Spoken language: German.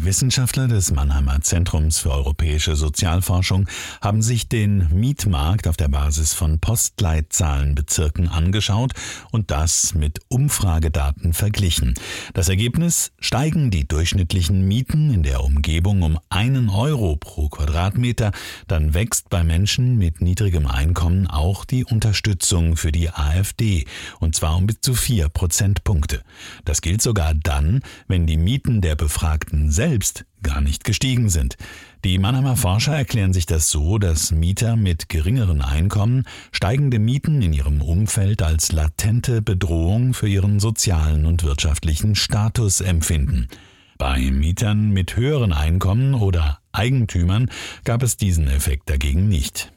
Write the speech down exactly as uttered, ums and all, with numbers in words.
Wissenschaftler des Mannheimer Zentrums für europäische Sozialforschung haben sich den Mietmarkt auf der Basis von Postleitzahlenbezirken angeschaut und das mit Umfragedaten verglichen. Das Ergebnis: steigen die durchschnittlichen Mieten in der Umgebung um einen Euro pro Quadratmeter, dann wächst bei Menschen mit niedrigem Einkommen auch die Unterstützung für die AfD, und zwar um bis zu vier Prozentpunkte. Das gilt sogar dann, wenn die Mieten der Befragten selbst gar nicht gestiegen sind. Die Mannheimer Forscher erklären sich das so, dass Mieter mit geringeren Einkommen steigende Mieten in ihrem Umfeld als latente Bedrohung für ihren sozialen und wirtschaftlichen Status empfinden. Bei Mietern mit höheren Einkommen oder Eigentümern gab es diesen Effekt dagegen nicht.